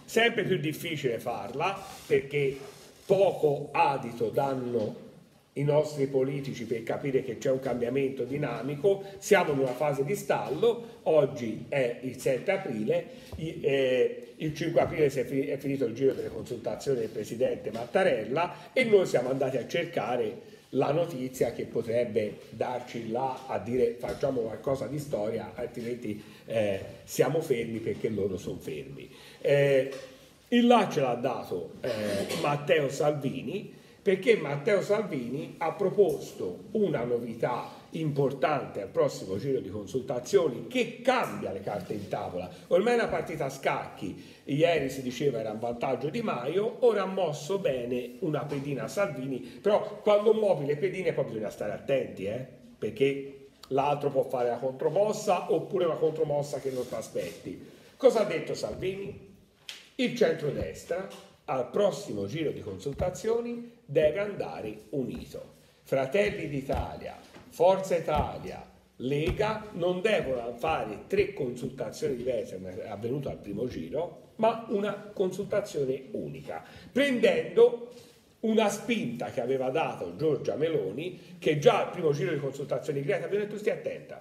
sempre più difficile farla perché poco adito danno i nostri politici per capire che c'è un cambiamento dinamico. Siamo in una fase di stallo, oggi è il 7 aprile, il 5 aprile è finito il giro delle consultazioni del Presidente Mattarella e noi siamo andati a cercare la notizia che potrebbe darci là a dire facciamo qualcosa di storia, altrimenti siamo fermi perché loro sono fermi. Il là ce l'ha dato Matteo Salvini, perché Matteo Salvini ha proposto una novità importante al prossimo giro di consultazioni che cambia le carte in tavola. Ormai è una partita a scacchi, ieri si diceva era a vantaggio Di Maio, ora ha mosso bene una pedina a Salvini, però quando muovi le pedine poi bisogna stare attenti, perché l'altro può fare la contromossa oppure una contromossa che non ti aspetti. Cosa ha detto Salvini? Il centrodestra al prossimo giro di consultazioni deve andare unito. Fratelli d'Italia, Forza Italia, Lega non devono fare 3 consultazioni diverse come è avvenuto al primo giro, ma una consultazione unica, prendendo una spinta che aveva dato Giorgia Meloni, che già al primo giro di consultazioni Greta aveva detto stia attenta,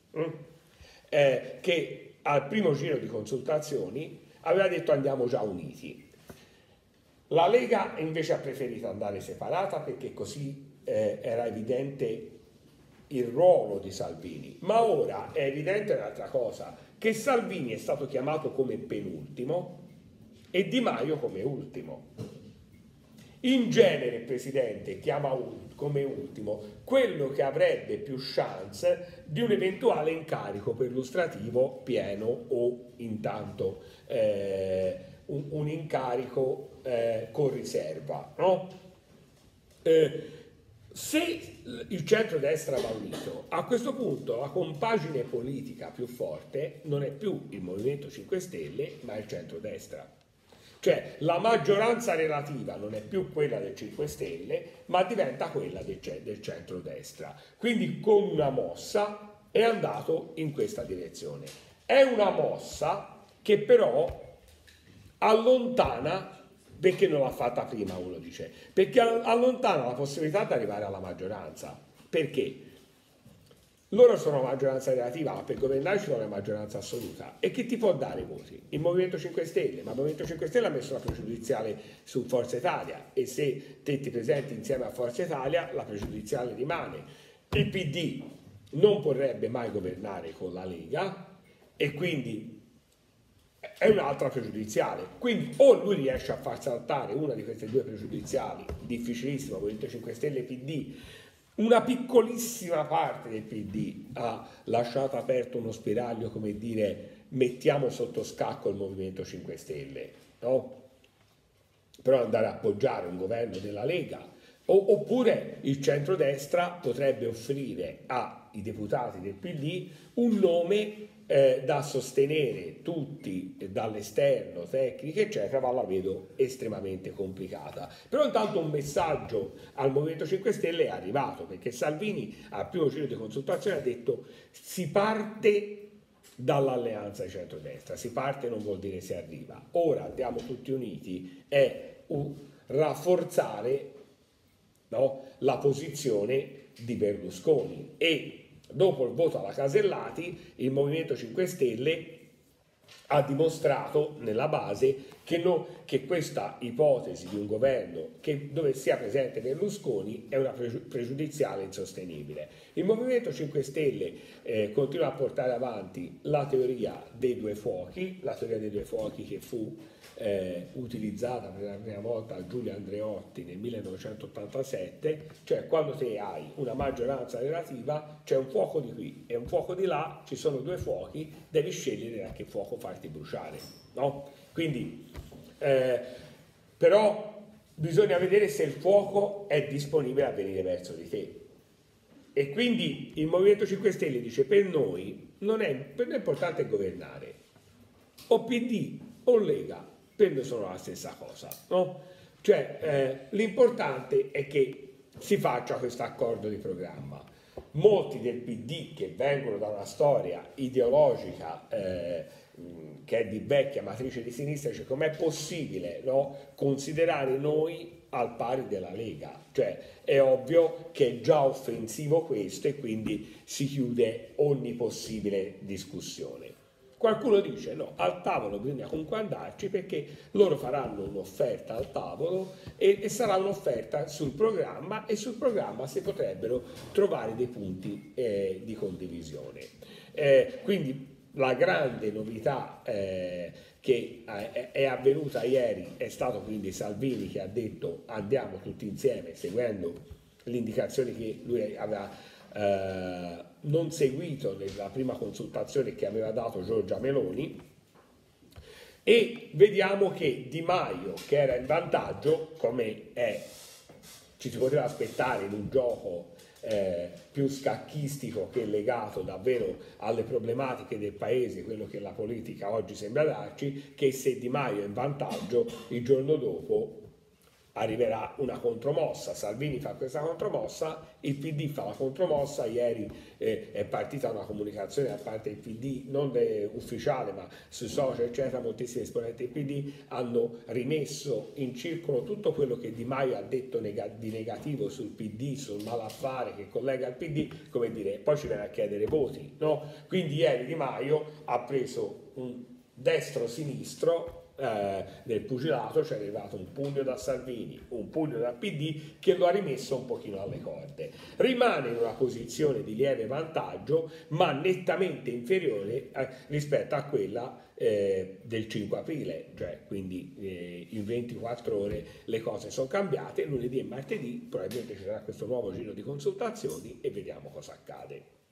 che al primo giro di consultazioni aveva detto andiamo già uniti. La Lega invece ha preferito andare separata perché così era evidente il ruolo di Salvini, ma ora è evidente un'altra cosa, che Salvini è stato chiamato come penultimo e Di Maio come ultimo. In genere il Presidente chiama come ultimo quello che avrebbe più chance di un eventuale incarico perlustrativo pieno o intanto un incarico con riserva, no? Se il centrodestra va unito, a questo punto la compagine politica più forte non è più il Movimento 5 Stelle, ma il centrodestra. Cioè la maggioranza relativa non è più quella del 5 Stelle, ma diventa quella del centrodestra. Quindi con una mossa è andato in questa direzione. È una mossa che però allontana, perché non l'ha fatta prima, uno dice, perché allontana la possibilità di arrivare alla maggioranza. Perché? Loro sono maggioranza relativa, ma per governare ci vuole una maggioranza assoluta. E chi ti può dare i voti? Il Movimento 5 Stelle, ma il Movimento 5 Stelle ha messo la pregiudiziale su Forza Italia e se te ti presenti insieme a Forza Italia la pregiudiziale rimane. Il PD non vorrebbe mai governare con la Lega e quindi è un'altra pregiudiziale, quindi o lui riesce a far saltare una di queste 2 pregiudiziali, difficilissimo, Movimento 5 Stelle e PD, una piccolissima parte del PD ha lasciato aperto uno spiraglio, come dire, mettiamo sotto scacco il Movimento 5 Stelle, no? Però andare a appoggiare un governo della Lega, oppure il centrodestra potrebbe offrire ai deputati del PD un nome da sostenere tutti dall'esterno, tecniche eccetera, ma la vedo estremamente complicata. Però intanto un messaggio al Movimento 5 Stelle è arrivato, perché Salvini al primo giro di consultazione ha detto si parte dall'alleanza di centrodestra, si parte non vuol dire si arriva, ora andiamo tutti uniti, è rafforzare, no, la posizione di Berlusconi. E dopo il voto alla Casellati, il Movimento 5 Stelle ha dimostrato nella base che questa ipotesi di un governo dove sia presente Berlusconi è una pregiudiziale insostenibile. Il Movimento 5 Stelle continua a portare avanti la teoria dei 2 fuochi, la teoria dei 2 fuochi che fu utilizzata per la prima volta da Giulio Andreotti nel 1987, cioè quando te hai una maggioranza relativa c'è un fuoco di qui e un fuoco di là, ci sono 2 fuochi, devi scegliere da che fuoco farti bruciare, no? Quindi però bisogna vedere se il fuoco è disponibile a venire verso di te. E quindi il Movimento 5 Stelle dice per noi è importante governare, o PD o Lega per noi sono la stessa cosa, no? Cioè l'importante è che si faccia questo accordo di programma. Molti del PD che vengono da una storia ideologica che è di vecchia matrice di sinistra, dice com'è possibile, no, considerare noi al pari della Lega, cioè è ovvio che è già offensivo questo e quindi si chiude ogni possibile discussione. Qualcuno dice no, al tavolo bisogna comunque andarci perché loro faranno un'offerta al tavolo e sarà un'offerta sul programma e sul programma si potrebbero trovare dei punti di condivisione. Quindi la grande novità che è avvenuta ieri è stato quindi Salvini che ha detto andiamo tutti insieme seguendo le indicazioni che lui aveva non seguito nella prima consultazione che aveva dato Giorgia Meloni, e vediamo che Di Maio, che era in vantaggio, come ci si poteva aspettare in un gioco più scacchistico che legato davvero alle problematiche del paese, quello che la politica oggi sembra darci, che se Di Maio è in vantaggio il giorno dopo arriverà una contromossa. Salvini fa questa contromossa, il PD fa la contromossa. Ieri è partita una comunicazione da parte del PD, non ufficiale ma sui social eccetera, moltissimi esponenti del PD hanno rimesso in circolo tutto quello che Di Maio ha detto di negativo sul PD, sul malaffare che collega al PD, come dire, poi ci viene a chiedere voti, no? Quindi ieri Di Maio ha preso un destro-sinistro del pugilato, cioè è arrivato un pugno da Salvini, un pugno dal PD che lo ha rimesso un pochino alle corde. Rimane in una posizione di lieve vantaggio, ma nettamente inferiore rispetto a quella del 5 aprile, cioè quindi in 24 ore le cose sono cambiate. Lunedì e martedì probabilmente ci sarà questo nuovo giro di consultazioni e vediamo cosa accade.